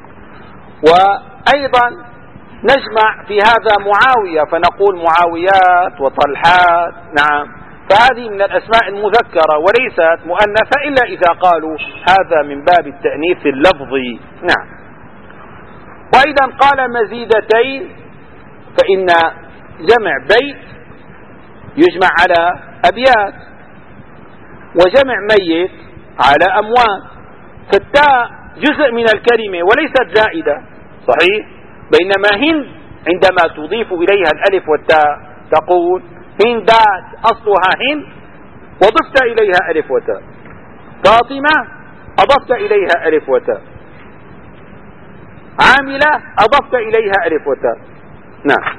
وأيضا نجمع في هذا معاوية فنقول معاويات وطلحات. نعم، فهذه من الأسماء المذكرة وليست مؤنثة إلا إذا قالوا هذا من باب التأنيث اللفظي. نعم. وإذا قال مزيدتين فإن جمع بيت يجمع على أبيات، وجمع ميت على أموات، فالتاء جزء من الكلمة وليست زائدة، صحيح؟ بينما هند عندما تضيف إليها الألف والتاء تقول هندات أصلها هند وضفت إليها ألف وتاء، فاطمة أضفت إليها ألف وتاء، عاملة أضفت إليها ألف وتاء. نعم،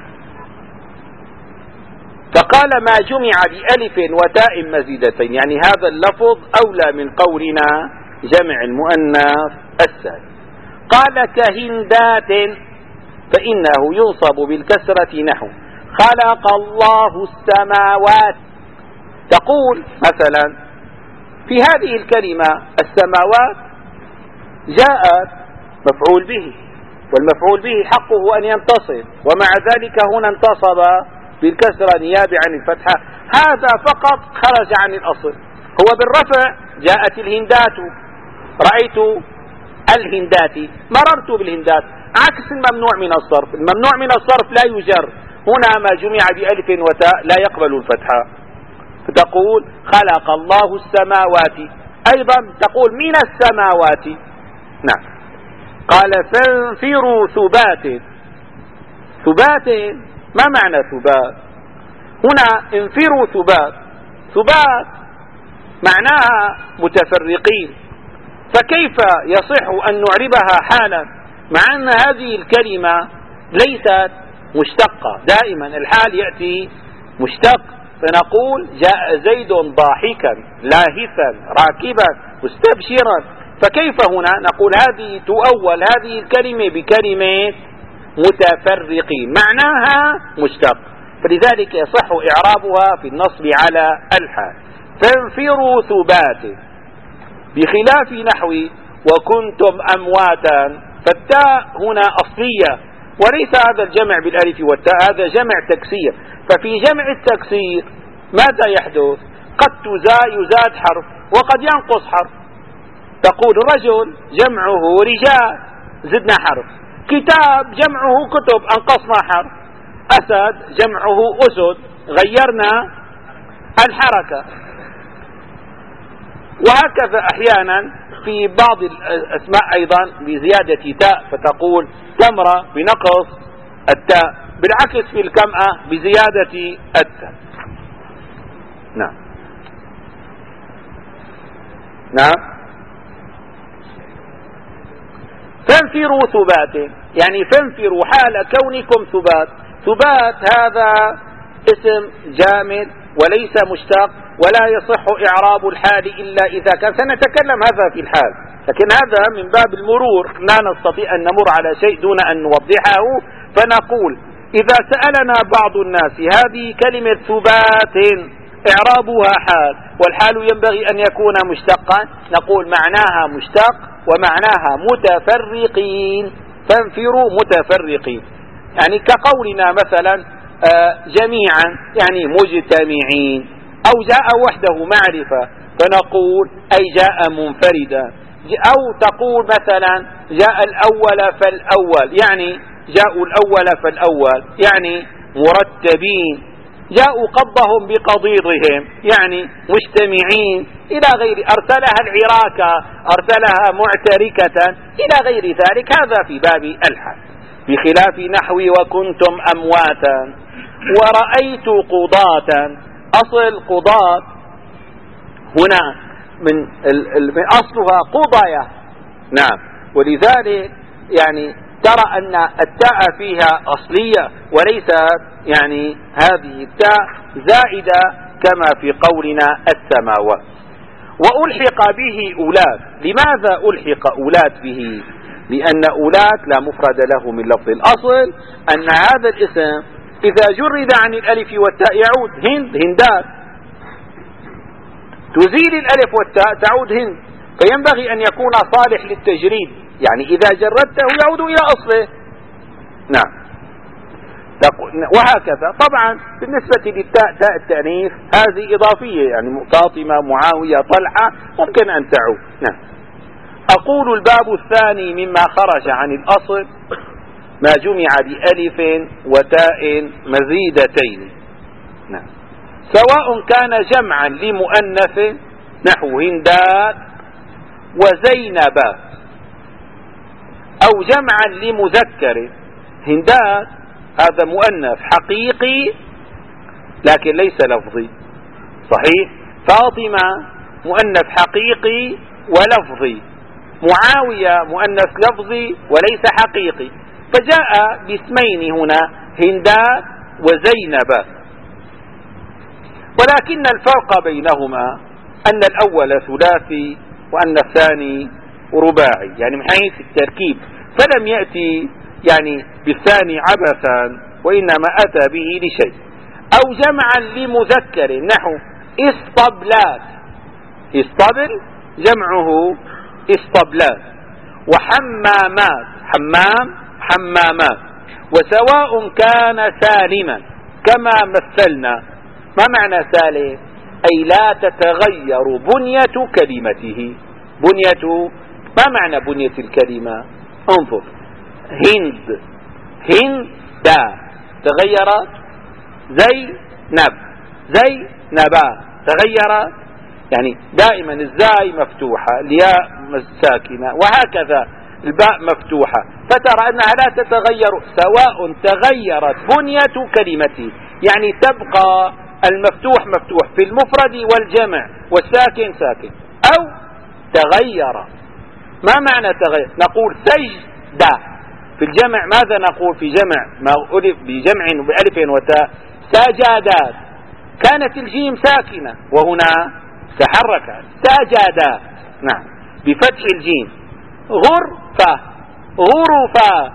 فقال ما جمع بألف وتاء مزيدتين، يعني هذا اللفظ أولى من قولنا جمع المؤنث السالم. قال كهندات فإنه ينصب بالكسرة نحو خلق الله السماوات. تقول مثلا في هذه الكلمة السماوات جاءت مفعول به، والمفعول به حقه أن ينتصب، ومع ذلك هنا انتصب بالكسرة نيابة عن الفتحة، هذا فقط خرج عن الأصل. هو بالرفع جاءت الهندات، رأيت الهندات، مررت بالهندات، عكس الممنوع من الصرف. الممنوع من الصرف لا يجر، هنا ما جمع بألف وتاء لا يقبل الفتحة، فتقول خلق الله السماوات، أيضا تقول من السماوات. نعم. قال فانفروا ثبات. ثبات ما معنى ثبات؟ هنا انفروا ثبات، ثبات معناها متفرقين، فكيف يصح أن نعربها حالا مع أن هذه الكلمة ليست مشتقة؟ دائما الحال يأتي مشتق، فنقول جاء زيد ضاحكا لاهثا راكبا مستبشرا، فكيف هنا نقول هذه تؤول هذه الكلمة بكلمة متفرقين معناها مشتق، فلذلك يصح إعرابها في النصب على الحال. فانفروا ثبات، بخلاف نحو وكنتم أمواتا، فالتاء هنا أصلية وليس هذا الجمع بالألف والتاء، هذا جمع تكسير. ففي جمع التكسير ماذا يحدث؟ قد يزاد حرف وقد ينقص حرف، تقول رجل جمعه رجال زدنا حرف، كتاب جمعه كتب أنقصنا حرف، أسد جمعه أسد غيرنا الحركة. وهكذا أحيانا في بعض الأسماء أيضا بزيادة تاء، فتقول تمرة بنقص التاء، بالعكس في الكمأة بزيادة التاء. نعم نعم. فانفروا ثبات، يعني فانفروا حال كونكم ثبات. ثبات هذا اسم جامد وليس مشتق، ولا يصح إعراب الحال إلا إذا كان، سنتكلم هذا في الحال، لكن هذا من باب المرور، لا نستطيع أن نمر على شيء دون أن نوضحه. فنقول إذا سألنا بعض الناس هذه كلمة ثبات إعرابها حال، والحال ينبغي أن يكون مشتقا، نقول معناها مشتق ومعناها متفرقين. فانفروا متفرقين، يعني كقولنا مثلا جميعا يعني مجتمعين، أو جاء وحده معرفة فنقول أي جاء منفردا، أو تقول مثلا جاء الأول فالأول يعني جاءوا الأول فالأول يعني مرتبين، جاءوا قضهم بقضيضهم يعني مجتمعين إلى غير، أرسلها العراكة أرسلها معتركة إلى غير ذلك. هذا في باب الحال، بخلاف نحو وكنتم أمواتا ورأيت قضاة. أصل قضاة هنا من, من أصلها قضايا، نعم، ولذلك يعني ترى أن التاء فيها أصلية وليست يعني هذه التاء زائدة كما في قولنا السماوات. وألحق به أولاد. لماذا ألحق أولاد به؟ لأن أولاد لا مفرد له من لفظ. الأصل أن هذا الاسم إذا جرد عن الألف والتاء يعود هند، هندات، تزيل الألف والتاء تعود هند، فينبغي أن يكون صالح للتجريد، يعني إذا جردته يعود إلى أصله. نعم. وهكذا طبعا بالنسبة للتاء تاء التأنيث هذه إضافية، يعني فاطمة معاوية طلحة ممكن أن تعود. نعم. أقول الباب الثاني مما خرج عن الأصل ما جمع بألف وتاء مزيدتين. نعم. سواء كان جمعا لمؤنث نحو هندات وزينبات، أو جمعا لمذكر. هندات هذا مؤنث حقيقي لكن ليس لفظي، صحيح. فاطمة مؤنث حقيقي ولفظي، معاوية مؤنث لفظي وليس حقيقي، فجاء باسمين هنا هندات وزينب. ولكن الفرق بينهما أن الأول ثلاثي وأن الثاني رباعي، يعني من حيث التركيب، فلم يأتي يعني بالثاني عبثا وإنما أتى به لشيء. أو جمعا لمذكر نحو اسطبلات، اسطبل جمعه اسطبلات، وحمامات حمام حمامات. وسواء كان سالما كما مثلنا. ما معنى سالم؟ أي لا تتغير بنية كلمته. بنية، ما معنى بنية الكلمة؟ انظر، هند هند دا تغيرت، زي نب زي نبا تغيرت، يعني دائما الزاي مفتوحة، الياء ساكنة، وهكذا الباء مفتوحة، فترى أنها لا تتغير سواء تغيرت بنية كلمته، يعني تبقى المفتوح مفتوح في المفرد والجمع والساكن ساكن، أو تغير. ما معنى تغير؟ نقول سجدة في الجمع، ماذا نقول في جمع ما ألف بجمع بألف وتاء؟ سجدات، كانت الجيم ساكنة وهنا تحركت سجدات، نعم، بفتح الجيم. غرفة غرفات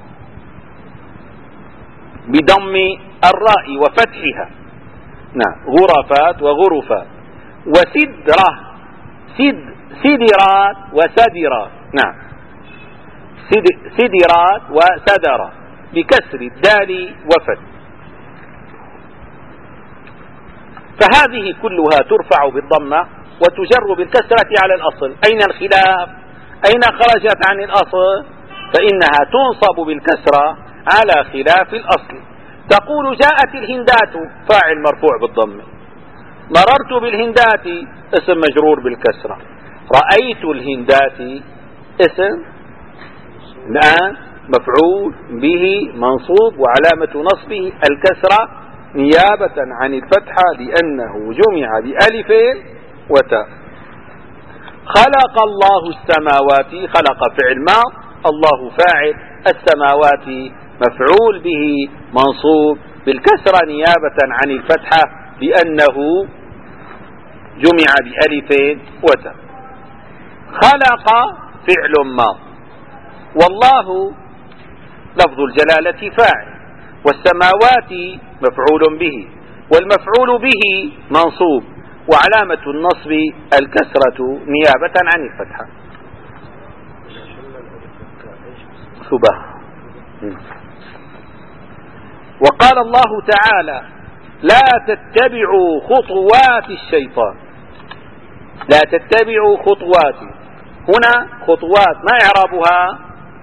بضم الراء وفتحها، نعم، غرفات وغرفات. وسدرة سد سدرات وسدرات، نعم، سد سدرات وسدرة بكسر الدال وفتح. فهذه كلها ترفع بالضمة وتجر بالكسرة على الأصل. أين الخلاف؟ أين خرجت عن الأصل؟ فإنها تنصب بالكسرة على خلاف الأصل. تقول جاءت الهندات فاعل مرفوع بالضم، مررت بالهندات اسم مجرور بالكسرة، رأيت الهندات اسم الآن مفعول به منصوب وعلامة نصبه الكسرة نيابة عن الفتحة لأنه جمع بألف وتاء. خلق الله السماوات، خلق فعل ماض، الله فاعل، السماوات مفعول به منصوب بالكسرة نيابة عن الفتحة لأنه جمع بألف وتاء. خلق فعل ماض، والله لفظ الجلالة فاعل، والسماوات مفعول به، والمفعول به منصوب وعلامة النصب الكسرة نيابة عن الفتحة. سبحان. وقال الله تعالى لا تتبعوا خطوات الشيطان، لا تتبعوا خطوات. هنا خطوات ما إعرابها؟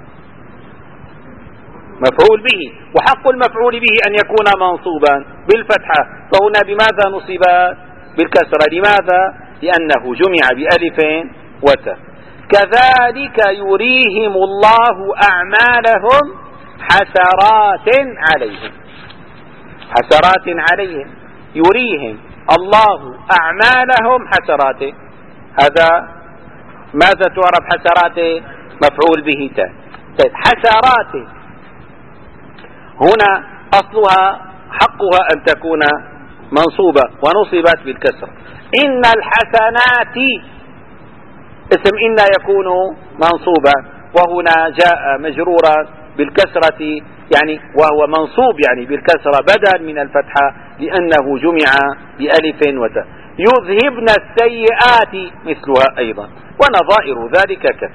مفعول به، وحق المفعول به أن يكون منصوبا بالفتحة، فهنا بماذا نصب؟ بالكسرة. لماذا؟ لأنه جمع بألف وتاء. كذلك يريهم الله أعمالهم حسرات عليهم، حسرات عليهم، يريهم الله أعمالهم حسرات. هذا ماذا تعرف حسرات؟ مفعول به تاء. حسرات هنا أصلها حقها أن تكون منصوبة ونصبت بالكسر. إن الحسنات اسم إن يكون منصوبا، وهنا جاء مجرورا بالكسرة يعني وهو منصوب يعني بالكسرة بدل من الفتحة لأنه جمع بألف وتاء. يذهبن السيئات مثلها أيضا، ونظائر ذلك كثير.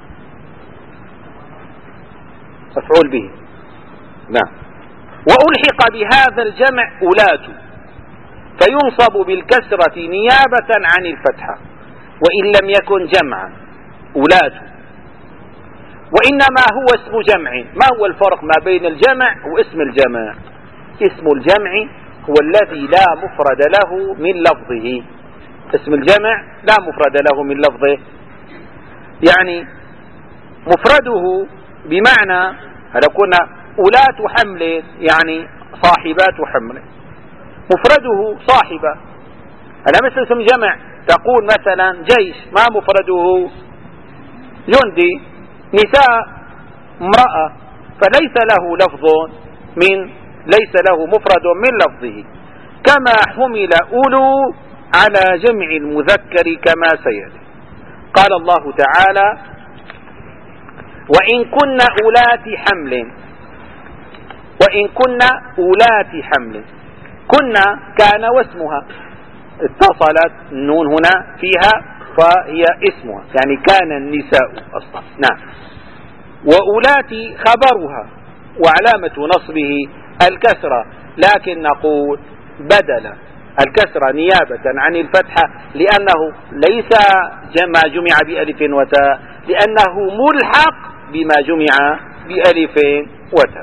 مفعول به. نعم. وألحق بهذا الجمع أولات، فينصب بالكسرة نيابة عن الفتحة وإن لم يكن جمعا أولات، وإنما هو اسم جمع. ما هو الفرق ما بين الجمع واسم الجمع؟ اسم الجمع هو الذي لا مفرد له من لفظه. اسم الجمع لا مفرد له من لفظه، يعني مفرده بمعنى هل كنا أولاة حمل يعني صاحبات حمل، مفرده صاحبة. هذا مثل اسم جمع، تقول مثلا جيش، ما مفرده؟ جندي. نساء امرأة، فليس له لفظ من ليس له مفرد من لفظه. كما حمل أولو على جمع المذكر كما سيأتي. قال الله تعالى وإن كن أولات حمل، وإن كن أولات حمل، كنا كان واسمها، اتصلت النون هنا فيها فهي اسمها، يعني كان النساء أصلا. نعم. وأولات خبرها وعلامة نصبه الكسرة، لكن نقول بدل الكسرة نيابة عن الفتحة لأنه ليس ما جمع بألف وتاء، لأنه ملحق بما جمع بألف وتاء،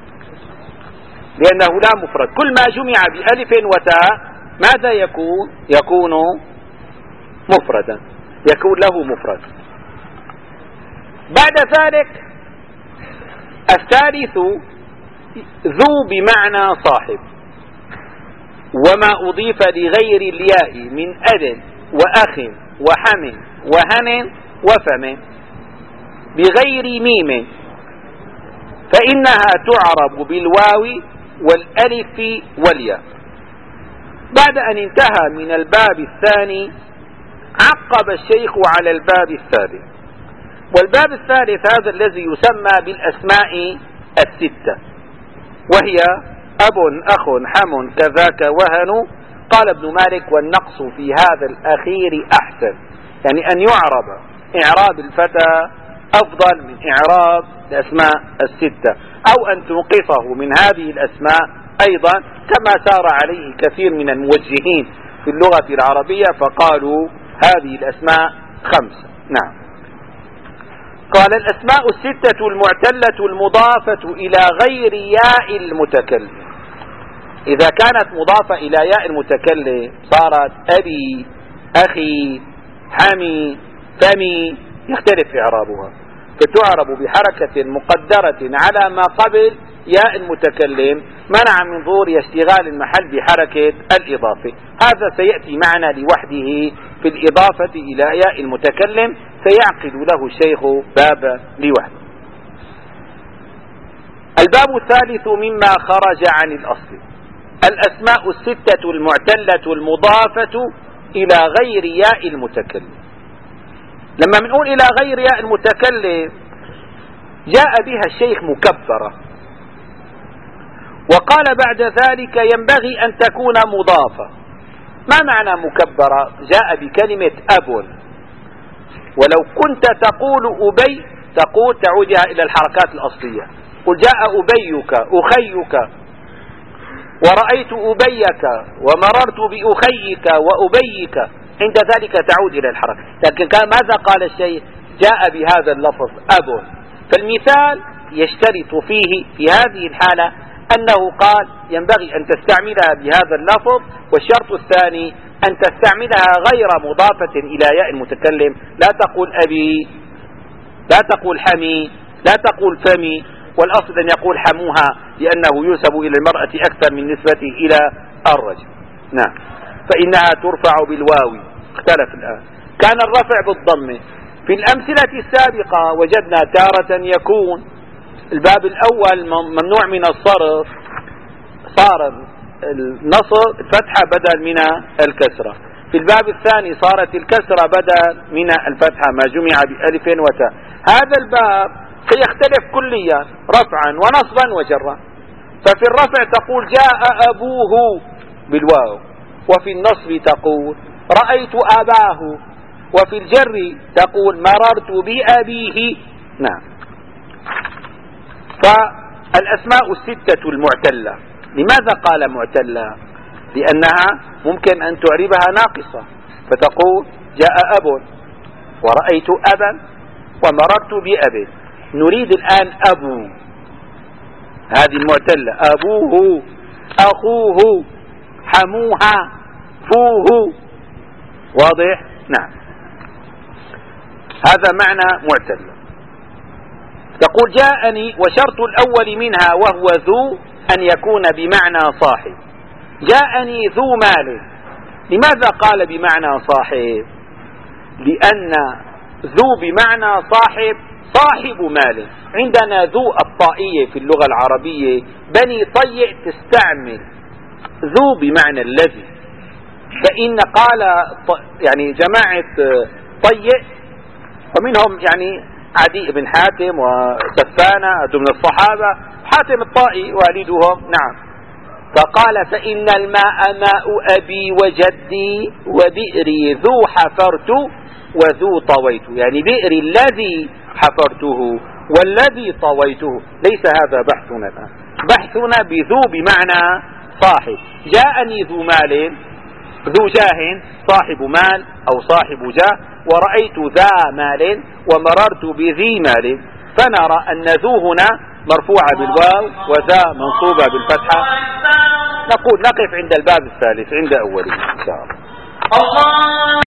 لأنه لا مفرد. كل ما جمع بألف وتاء ماذا يكون؟ يكون مفردا، يكون له مفرد. بعد ذلك الثالث ذو بمعنى صاحب، وما أضيف لغير الياء من أب وأخ وحم وهن وفم بغير ميم، فإنها تعرب بالواو والألف والياء. بعد أن انتهى من الباب الثاني عقب الشيخ على الباب الثالث، والباب الثالث هذا الذي يسمى بالأسماء الستة، وهي أب أخ حم كذاك وهن. قال ابن مالك والنقص في هذا الأخير أحسن، يعني أن يعرب إعراب الفتى أفضل من إعراب الأسماء الستة، أو أن تنقصه من هذه الأسماء أيضا، كما سار عليه كثير من الموجهين في اللغة العربية، فقالوا هذه الأسماء خمسة. نعم. قال الأسماء الستة المعتلة المضافة إلى غير ياء المتكلم. إذا كانت مضافة إلى ياء المتكلم صارت أبي، أخي، حمي، فمي، يختلف إعرابها، فتعرب بحركة مقدرة على ما قبل ياء المتكلم منع من ظهور اشتغال المحل بحركة الإضافة. هذا سيأتي معنا لوحده في الإضافة إلى ياء المتكلم، سيعقد له الشيخ بابا لوحده. الباب الثالث مما خرج عن الأصل: الأسماء الستة المعتلة المضافة إلى غير ياء المتكلم. لما بنقول إلى غير ياء المتكلم جاء بها الشيخ مكبرة، وقال بعد ذلك ينبغي أن تكون مضافة. ما معنى مكبرة؟ جاء بكلمة أب، ولو كنت تقول أبي تقول تعودها إلى الحركات الأصلية، قل جاء أبيك، أخيك، ورأيت أبيك، ومررت بأخيك وأبيك، عند ذلك تعود إلى الحركة. لكن ماذا قال الشيخ؟ جاء بهذا اللفظ أب. فالمثال يشترط فيه في هذه الحالة أنه قال ينبغي أن تستعملها بهذا اللفظ، والشرط الثاني أن تستعملها غير مضافة إلى ياء المتكلم. لا تقول أبي، لا تقول حمي، لا تقول فمي، والأصل أن يقول حموها لأنه ينسب إلى المرأة أكثر من نسبته إلى الرجل. نعم. فإنها ترفع بالواو، اختلف الآن. كان الرفع بالضمة. في الأمثلة السابقة وجدنا تارة يكون الباب الأول ممنوع من الصرف، صار النصب الفتحة بدل من الكسرة. في الباب الثاني صارت الكسرة بدل من الفتحة ما جمع بألف وتاء. هذا الباب سيختلف كليا رفعا ونصبا وجرا. ففي الرفع تقول جاء أبوه بالواو، وفي النصب تقول رأيت أباه، وفي الجر تقول مررت بأبيه. نعم. فالأسماء الستة المعتلة، لماذا قال معتلة؟ لأنها ممكن أن تعربها ناقصة، فتقول جاء أب، ورأيت أبا، ومررت بأب. نريد الآن أبو، هذه المعتلة، أبوه، أخوه، حموها، فوه. واضح؟ نعم. هذا معنى معتلة. تقول جاءني، وشرط الأول منها وهو ذو أن يكون بمعنى صاحب. جاءني ذو مال. لماذا قال بمعنى صاحب؟ لأن ذو بمعنى صاحب صاحب مال. عندنا ذو الطائية في اللغة العربية بني طيء تستعمل ذو بمعنى الذي، فإن قال يعني جماعة طيء، ومنهم يعني عدي بن حاتم وسفانة من الصحابة، حاتم الطائي والدهم. نعم. فقال فإن الماء ماء أبي وجدي، وبئري ذو حفرت وذو طويت. يعني بئري الذي حفرته والذي طويته. ليس هذا بحثنا الآن، بحثنا بذو بمعنى صاحب. جاءني ذو مال، ذو جاه صاحب مال أو صاحب جاه، ورأيت ذا مال ومررت بذي مال. فنرى أن ذو هنا مرفوعة بالواو وذا منصوبة بالفتحة. نقول نقف عند الباب الثالث عند أوله إن شاء الله.